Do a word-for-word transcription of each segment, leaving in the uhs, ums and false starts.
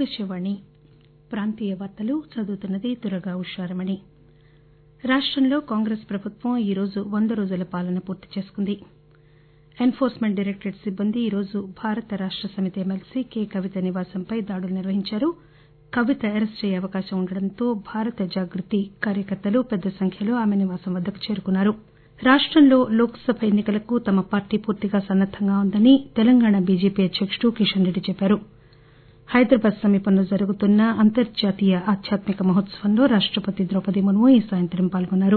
ఆకాశవాణి ప్రాంతీయ వార్తలు చదువుతున్నది దుర్గా ఉషారమణి. రాష్టంలో కాంగ్రెస్ ప్రభుత్వం ఈరోజు వంద రోజుల పాలన పూర్తి చేసుకుంది. ఎన్ ఫోర్స్ మెంట్ డైరెక్టరేట్ సిబ్బంది ఈరోజు భారత రాష్ట సమితి ఎమ్మెల్సీ కె కవిత నివాసంపై దాడులు నిర్వహించారు. కవిత అరెస్టు అయ్యే అవకాశం ఉండడంతో భారత జాగృతి కార్యకర్తలు పెద్ద సంఖ్యలో ఆమె నివాసం వద్దకు చేరుకున్నారు. రాష్టంలో లోక్ సభ ఎన్ని కలకు తమ పార్టీ పూర్తిగా సన్నద్దంగా ఉందని తెలంగాణ బీజేపీ అధ్యకుడు కిషన్ రెడ్డి చెప్పారు. హైదరాబాద్ సమీపంలో జరుగుతున్న అంతర్జాతీయ ఆధ్యాత్మిక మహోత్సవంలో రాష్టపతి ద్రౌపది ముర్ము ఈ సాయంత్రం పాల్గొన్నారు.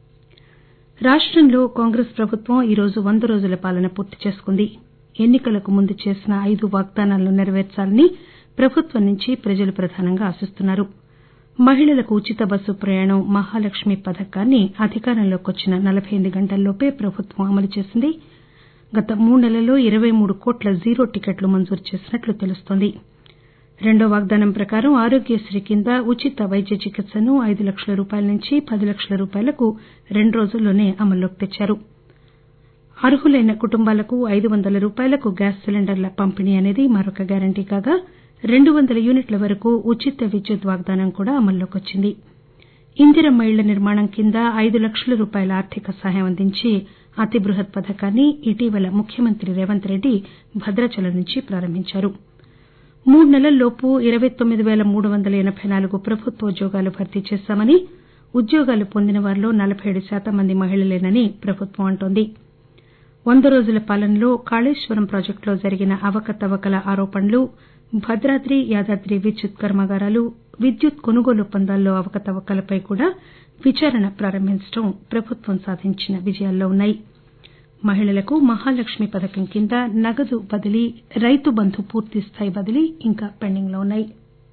రాష్టంలో కాంగ్రెస్ ప్రభుత్వం ఈరోజు వంద రోజుల పాలన పూర్తి చేసుకుంది. ఎన్ని కలకు ముందు చేసిన ఐదు వాగ్దానాలను నెరవేర్చాలని ప్రభుత్వం నుంచి ప్రజలు ప్రధానంగా ఆశిస్తున్నారు. మహిళలకు ఉచిత బస్సు ప్రయాణం మహాలక్ష్మి పథకాన్ని అధికారంలోకి వచ్చిన నలబై ఎనిమిది గంటల్లోపే ప్రభుత్వం అమలు చేసింది. గత మూడు నెలల్లో ఇరవై మూడు కోట్ల జీరో టికెట్లు మంజూరు చేసినట్లు తెలుస్తోంది. రెండో వాగ్దానం ప్రకారం ఆరోగ్యశ్రీ కింద ఉచిత వైద్య చికిత్సను ఐదు లక్షల రూపాయల నుంచి పది లక్షల రూపాయలకు రెండు రోజుల్లోనే అమల్లోకి తెచ్చారు. అర్హులైన కుటుంబాలకు ఐదు వందల రూపాయలకు గ్యాస్ సిలిండర్ల పంపిణీ అనేది మరొక గ్యారంటీ కాగా రెండు వందల యూనిట్ల వరకు ఉచిత విద్యుత్ వాగ్దానం కూడా అమల్లోకి వచ్చింది. ఇందిరమ్మ ఇళ్ల నిర్మాణం కింద ఐదు లక్షల రూపాయల ఆర్థిక సహాయం అందించే అతి బృహత్ పథకాన్ని ఇటీవల ముఖ్యమంత్రి రేవంత్ రెడ్డి భద్రాచలం నుంచి ప్రారంభించారు. మూడు నెలల్లోపు ఇరవై తొమ్మిది పేల మూడు వందల ఎనబై నాలుగు ప్రభుత్వ ఉద్యోగాలు భర్తీ చేశామని, ఉద్యోగాలు పొందిన వారిలో నలబై ఏడు శాతం మంది మహిళలేనని ప్రభుత్వం అంటోంది. వంద రోజుల పాలనలో కాళేశ్వరం ప్రాజెక్టులో జరిగిన అవకతవకల ఆరోపణలు, భద్రాద్రి యాదాద్రి విద్యుత్ కర్మాగారాలు, విద్యుత్ కొనుగోలు ఒప్పందాల్లో అవకతవకలపై కూడా విచారణ ప్రారంభించడం ప్రభుత్వం సాధించిన విజయాల్లో ఉన్నాయి. మహిళలకు మహాలక్ష్మి పథకం కింద నగదు బదిలీ, రైతు బంధు పూర్తిస్థాయి బదిలీ ఇంకా పెండింగ్ లో ఉన్నాయి.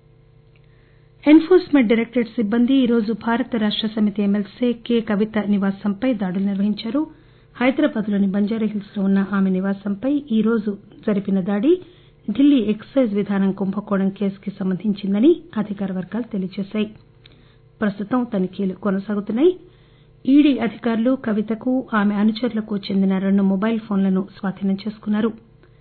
ఎన్ ఫోర్స్ మెంట్ డైరెక్టరేట్ సిబ్బంది ఈరోజు భారత రాష్ట సమితి ఎమ్మెల్సీ కె కవిత నివాసంపై దాడులు నిర్వహించారు. హైదరాబాద్ లోని బంజారాహిల్స్ లో ఉన్న ఆమె నివాసంపై ఈరోజు జరిపిన దాడి ఢిల్లీ ఎక్సైజ్ విధానం కుంభకోణం కేసుకు సంబంధించిందని అధికార వర్గాలు తెలియజేశాయి. ప్రస్తుతం తనిఖీలు కొనసాగుతున్నాయి. ఈడీ అధికారులు కవితకు, ఆమె అనుచరులకు చెందిన రెండు మొబైల్ ఫోన్లను స్వాధీనం చేసుకున్నారు.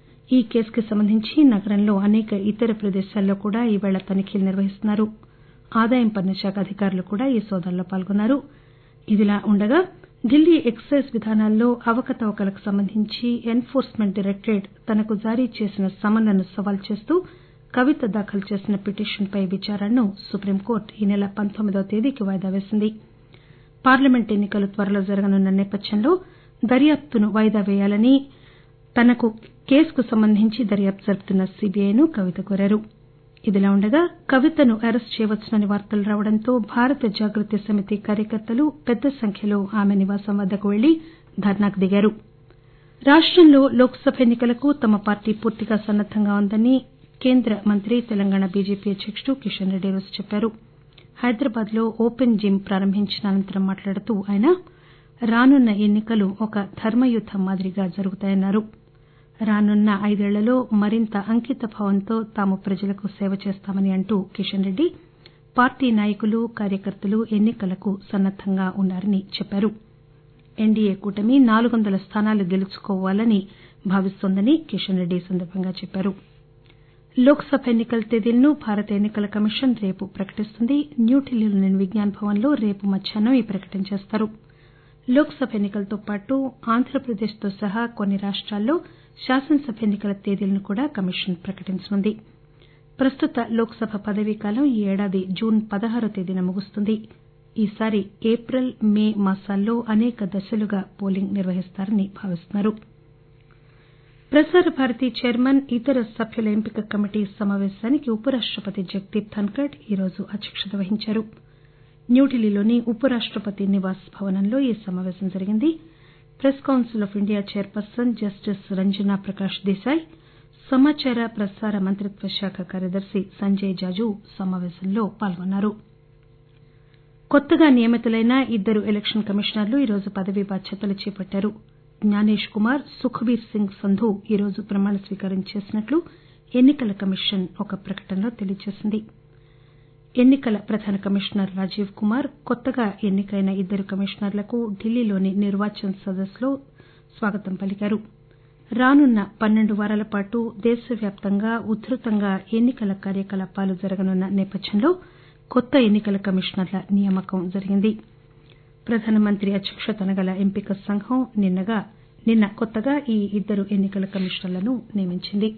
ఈ కేసుకు సంబంధించి నగరంలో అనేక ఇతర ప్రదేశాల్లో కూడా ఈవేళ తనిఖీలు నిర్వహిస్తున్నారు. ఆదాయం పన్ను శాఖ అధికారులు కూడా ఈ సోదాల్లో పాల్గొన్నారు. ఇదిలా ఉండగా ఢిల్లీ ఎక్సైజ్ విధానాల్లో అవకతవకలకు సంబంధించి ఎన్ ఫోర్స్ మెంట్ డైరెక్టరేట్ తనకు జారీ చేసిన సమన్లను సవాల్ చేస్తూ కవిత దాఖలు చేసిన పిటిషన్పై విచారణను సుప్రీంకోర్టు ఈ నెల పంతొమ్మిదివ తేదీకి వాయిదా వేసింది. పార్లమెంట్ ఎన్ని కలు త్వరలో జరగనున్న నేపథ్యంలో దర్యాప్తును వాయిదా వేయాలని తనకు కేసుకు సంబంధించి దర్యాప్తు జరుపుతున్న సీబీఐను కవిత కోరారు. ఇదిలా ఉండగా కవితను అరెస్టు చేయవచ్చునని వార్తలు రావడంతో భారత జాగృతి సమితి కార్యకర్తలు పెద్ద సంఖ్యలో ఆమె నివాసం వద్దకు వెళ్లి ధర్నాకు దిగారు. రాష్టంలో లోక్ సభ ఎన్ని కలకు తమ పార్టీ పూర్తిగా సన్నద్దంగా ఉందని కేంద్ర మంత్రి తెలంగాణ బీజేపీ అధ్యకుడు కిషన్ రెడ్డి ఈరోజు చెప్పారు. హైదరాబాద్ లో ఓపెన్ జిమ్ ప్రారంభించిన అనంతరం మాట్లాడుతూ ఆయన రానున్న ఎన్ని కలు ఒక ధర్మయుద్దం మాదిరిగా జరుగుతాయన్నారు. రానున్న ఐదేళ్లలో మరింత అంకిత భావంతో తాము ప్రజలకు సేవ చేస్తామని అంటూ కిషన్ రెడ్డి పార్టీ నాయకులు, కార్యకర్తలు ఎన్ని కలకు సన్నద్దంగా ఉన్నారని చెప్పారు. ఎన్డీఏ కూటమి నాలుగు వందల స్థానాలు గెలుచుకోవాలని భావిస్తోందని కిషన్ రెడ్డి ఈ సందర్భంగా చెప్పారు. లోక్ సభ ఎన్ని కల తేదీలను భారత ఎన్ని కల కమిషన్ రేపు ప్రకటిస్తుంది. న్యూఢిల్లీలోని విజ్ఞాన్ భవన్ లో రేపు మధ్యాహ్నం ఈ ప్రకటన చేస్తారు. లోక్ సభ ఎన్ని కలతో పాటు ఆంధ్రప్రదేశ్ తో సహా కొన్ని రాష్టాల్లో శాసనసభ ఎన్ని కల తేదీలను కూడా కమిషన్ ప్రకటించనుంది. ప్రస్తుత లోక్ సభ పదవీకాలం ఈ ఏడాది జూన్ పదహారువ తేదీన ముగుస్తుంది. ఈసారి ఏప్రిల్, మే మాసాల్లో అనేక దశలుగా పోలింగ్ నిర్వహిస్తారని భావిస్తున్నారు. ప్రసార భారతి చైర్మన్, ఇతర సభ్యుల ఎంపిక కమిటీ సమావేశానికి ఉపరాష్టపతి జగదీప్ ధన్కర్ ఈరోజు అధ్యక్షత వహించారు. న్యూఢిల్లీలోని ఉపరాష్టపతి నివాస్ భవనంలో ఈ సమావేశం జరిగింది. Press council of India chairperson justice Ranjana Prakash Desai, సమాచార ప్రసార మంత్రిత్వ శాఖ కార్యదర్శి సంజయ్ జాజు సమావేశంలో పాల్గొన్నారు. కొత్తగా నియమితులైన ఇద్దరు ఎలక్షన్ కమిషనర్లు ఈరోజు పదవీ బాధ్యతలు చేపట్టారు. జ్ఞానేష్ కుమార్, సుఖ్బీర్ సింగ్ సంధు ఈరోజు ప్రమాణ స్వీకారం చేసినట్లు ఎన్ని కల కమిషన్ ఒక ప్రకటనలో తెలియజేసింది. ఎన్ని కల ప్రధాన కమిషనర్ రాజీవ్ కుమార్ కొత్తగా ఎన్నికైన ఇద్దరు కమిషనర్లకు ఢిల్లీలోని నిర్వాచన్ సదస్ లో స్వాగతం పలికారు. రానున్న పన్నెండు వారాల పాటు దేశవ్యాప్తంగా ఉధృతంగా ఎన్నికల కార్యకలాపాలు జరగనున్న నేపథ్యంలో కొత్త ఎన్నికల కమిషనర్ల నియామకం జరిగింది. ప్రధానమంత్రి అధ్యక్షతన గల ఎంపిక సంఘం నిన్న కొత్తగా ఈ ఇద్దరు ఎన్నికల కమిషనర్లను నియమించింది.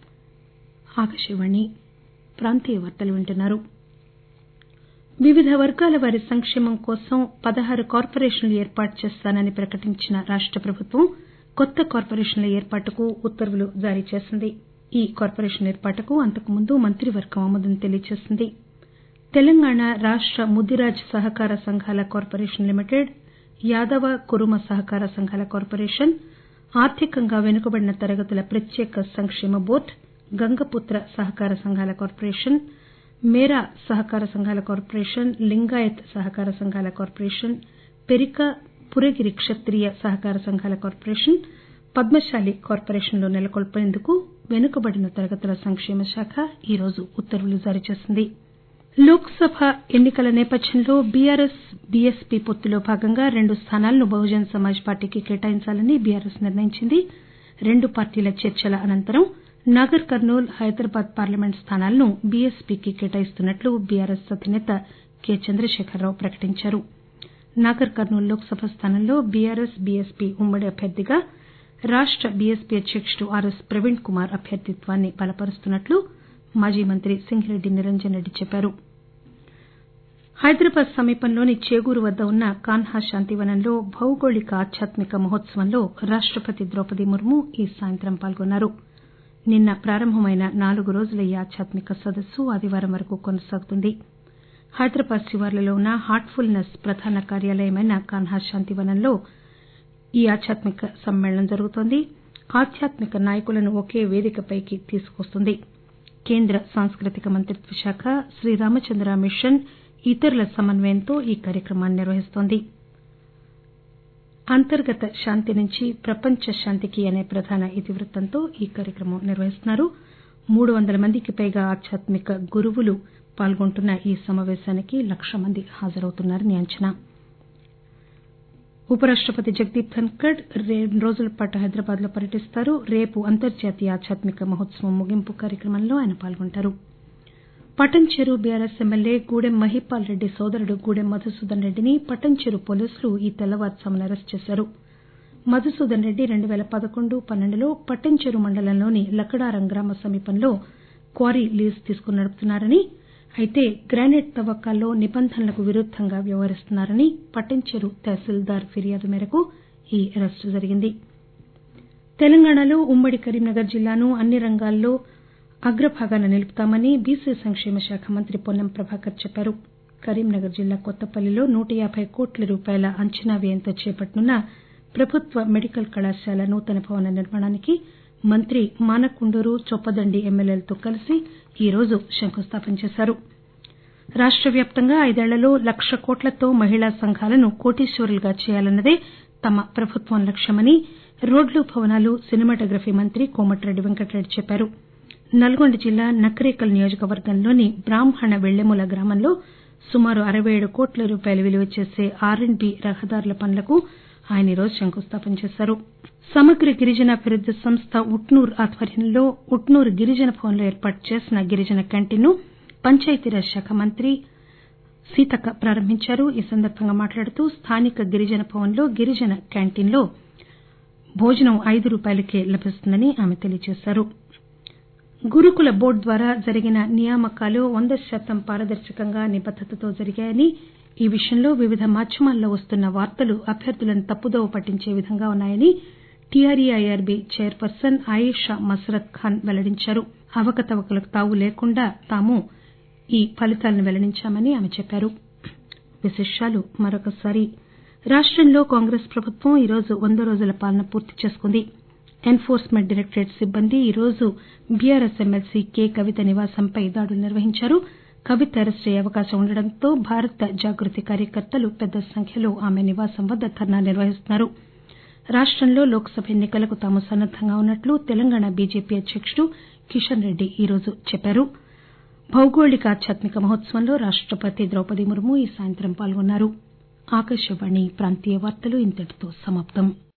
వివిధ వర్గాల వారి సంక్షేమం కోసం పదహారు కార్పొరేషన్లు ఏర్పాటు చేస్తానని ప్రకటించిన రాష్ట ప్రభుత్వం కొత్త కార్పొరేషన్ల ఏర్పాటుకు ఉత్తర్వులు జారీ చేసింది. ఈ కార్పొరేషన్ల ఏర్పాటుకు అంతకుముందు మంత్రివర్గం ఆమోదం తెలియజేసింది. తెలంగాణ రాష్ట ముదిరాజ్ సహకార సంఘాల కార్పొరేషన్ లిమిటెడ్, యాదవ కురుమ సహకార సంఘాల కార్పొరేషన్, ఆర్థికంగా వెనుకబడిన తరగతుల ప్రత్యేక సంక్షేమ బోర్డు, గంగపుత్ర సహకార సంఘాల కార్పొరేషన్, మేరా సహకార సంఘాల కార్పొరేషన్, లింగాయత్ సహకార సంఘాల కార్పొరేషన్, పెరిక, పురగిరి క్షత్రియ సహకార సంఘాల కార్పొరేషన్, పద్మశాలి కార్పొరేషన్లు నెలకొల్పేందుకు వెనుకబడిన తరగతుల సంక్షేమ శాఖ ఈరోజు ఉత్తర్వులు జారీ చేసింది. లోక్ సభ ఎన్నికల నేపథ్యంలో బీఆర్ఎస్ బీఎస్పీ పొత్తులో భాగంగా రెండు స్థానాలను బహుజన్ సమాజ్ పార్టీకి కేటాయించాలని బీఆర్ఎస్ నిర్ణయించింది. రెండు పార్టీల చర్చల అనంతరం నాగర్ కర్నూల్, హైదరాబాద్ పార్లమెంట్ స్థానాలను బీఎస్పీకి కేటాయిస్తున్నట్లు బీఆర్ఎస్ అధినేత కె చంద్రశేఖరరావు ప్రకటించారు. నాగర్ కర్నూల్ లోక్ సభ స్థానంలో బీఆర్ఎస్ బీఎస్పీ ఉమ్మడి అభ్యర్థిగా రాష్ట బీఎస్పీ అధ్యకుడు ఆర్ఎస్ ప్రవీణ్ కుమార్ అభ్యర్థిత్వాన్ని బలపరుస్తున్నట్లు మాజీ మంత్రి సింగిరెడ్డి నిరంజన్ రెడ్డి చెప్పారు. హైదరాబాద్ సమీపంలోని చేగూరు వద్ద ఉన్న కాన్హా శాంతివనంలో భౌగోళిక ఆధ్యాత్మిక మహోత్సవంలో రాష్టపతి ద్రౌపది ముర్ము ఈ సాయంత్రం పాల్గొన్నారు. నిన్న ప్రారంభమైన నాలుగు రోజుల ఈ ఆధ్యాత్మిక సదస్సు ఆదివారం వరకు కొనసాగుతుంది. హైదరాబాద్ శివార్లలో ఉన్న హార్ట్ఫుల్నెస్ ప్రధాన కార్యాలయమైన కాన్హా శాంతివనంలో ఈ ఆధ్యాత్మిక సమ్మేళనం జరుగుతోంది. ఆధ్యాత్మిక నాయకులను ఒకే వేదికపైకి తీసుకువస్తుంది. కేంద్ర సాంస్కృతిక మంత్రిత్వ శాఖ, శ్రీరామచంద్ర మిషన్, ఇతరుల సమన్వయంతో ఈ కార్యక్రమాన్ని నిర్వహిస్తోంది. అంతర్గత శాంతి నుంచి ప్రపంచ శాంతికి అనే ప్రధాన ఇతివృత్తంతో ఈ కార్యక్రమం నిర్వహిస్తున్నారు. మూడు వందల మందికి పైగా ఆధ్యాత్మిక గురువులు పాల్గొంటున్న ఈ సమావేశానికి లక్ష మంది హాజరవుతున్నారని అంచనా. ఉపరాష్టపతి జగదీప్ ధన్కర్ రెండు రోజుల పాటు హైదరాబాద్ లో పర్యటిస్తారు. రేపు అంతర్జాతీయ ఆధ్యాత్మిక మహోత్సవం ముగింపు కార్యక్రమంలో ఆయన పాల్గొంటారు. పటంచెరు బీఆర్ఎస్ ఎమ్మెల్యే గూడెం మహిపాల్ రెడ్డి సోదరుడు గూడెం మధుసూదన్ రెడ్డిని పటంచెరు పోలీసులు ఈ తెల్లవారుఝామున అరెస్టు చేశారు. మధుసూదన్ రెడ్డి రెండు పేల పదకొండు పన్నెండులో పటంచెరు మండలంలోని లకడారం గ్రామ సమీపంలో క్వారీ లీజు తీసుకుని నడుపుతున్నారని, అయితే గ్రానైట్ తవ్వకాల్లో నిబంధనలకు విరుద్దంగా వ్యవహరిస్తున్నారని పటంచెరు తహసీల్దార్ ఫిర్యాదు మేరకు ఈ అరెస్టు జరిగింది. తెలంగాణలో ఉమ్మడి కరీంనగర్ జిల్లాను అన్ని రంగాల్లో అగ్రభాగాన నిలుపుతామని బీసీ సంక్షేమ శాఖ మంత్రి పొన్నం ప్రభాకర్ చెప్పారు. కరీంనగర్ జిల్లా కొత్తపల్లిలో నూట యాబై కోట్ల రూపాయల అంచనా వ్యయంతో చేపట్టనున్న ప్రభుత్వ మెడికల్ కళాశాల నూతన భవన నిర్మాణానికి మంత్రి మానకొండూరు, చొప్పదండి ఎమ్మెల్యేలతో కలిసి ఈరోజు శంకుస్థాపన చేశారు. రాష్ట వ్యాప్తంగా ఐదేళ్లలో లక్ష కోట్లతో మహిళా సంఘాలను కోటీశ్వరులుగా చేయాలన్నదే తమ ప్రభుత్వం లక్ష్యమని రోడ్లు, భవనాలు, సినిమాటోగ్రఫీ మంత్రి కోమటిరెడ్డి వెంకటరెడ్డి చెప్పారు. నల్గొండ జిల్లా నకరేకల్ నియోజకవర్గంలోని బ్రాహ్మణ వెల్లెముల గ్రామంలో సుమారు అరవై ఏడు కోట్ల రూపాయలు విలువ చేసే ఆర్ అండ్ బి రహదారుల పనులకు ఆయన ఈరోజు శంకుస్థాపన చేశారు. సమగ్ర గిరిజనాభివృద్ది సంస్థ ఉట్నూర్ ఆధ్వర్యంలో ఉట్నూర్ గిరిజన భవన్లో ఏర్పాటు చేసిన గిరిజన క్యాంటీన్ను పంచాయతీరాజ్ శాఖ మంత్రి సీతక్క ప్రారంభించారు. ఈ సందర్భంగా మాట్లాడుతూ స్థానిక గిరిజన భవన్లో గిరిజన క్యాంటీన్లో భోజనం ఐదు రూపాయలకే లభిస్తుందని ఆమె తెలియజేశారు. గురుకుల బోర్డు ద్వారా జరిగిన నియామకాలు వంద శాతం పారదర్శకంగా నిబద్దతతో జరిగాయని, ఈ విషయంలో వివిధ మాధ్యమాల్లో వస్తున్న వార్తలు అభ్యర్థులను తప్పుదోవ పట్టించే విధంగా ఉన్నాయని టీఆర్ఈఐఆర్బీ చైర్పర్సన్ ఆయేషా మసరత్ ఖాన్ వెల్లడించారు. అవకతవకలకు తావు లేకుండా తాము ఈ ఫలితాలను వెల్లడించామని ఆమె చెప్పారు. విశేషాలు మరొకసారి రాష్టంలో కాంగ్రెస్ ప్రభుత్వం ఈరోజు వంద రోజుల పాలన పూర్తి చేసుకుంది. ఎన్ఫోర్స్మెంట్ డైరెక్టరేట్ సిబ్బంది ఈరోజు బీఆర్ఎస్ ఎమ్మెల్సీ కె కవిత నివాసంపై దాడులు నిర్వహించారు. కవిత అరెస్టు అయ్యే అవకాశం ఉండడంతో భారత జాగృతి కార్యకర్తలు పెద్ద సంఖ్యలో ఆమె నివాసం వద్ద ధర్నా నిర్వహిస్తున్నారు. రాష్టంలో లోక్ సభ ఎన్నికలకు తాము సన్నద్దంగా ఉన్నట్లు తెలంగాణ బీజేపీ అధ్యకుడు కిషన్ రెడ్డి ఈరోజు చెప్పారు. భౌగోళిక ఆధ్యాత్మిక మహోత్సవంలో రాష్టపతి ద్రౌపది ముర్ము ఈ సాయంత్రం పాల్గొన్నారు. ఆకాశవాణి ప్రాంతీయ వార్తలు ఇంతటితో సమాప్తం.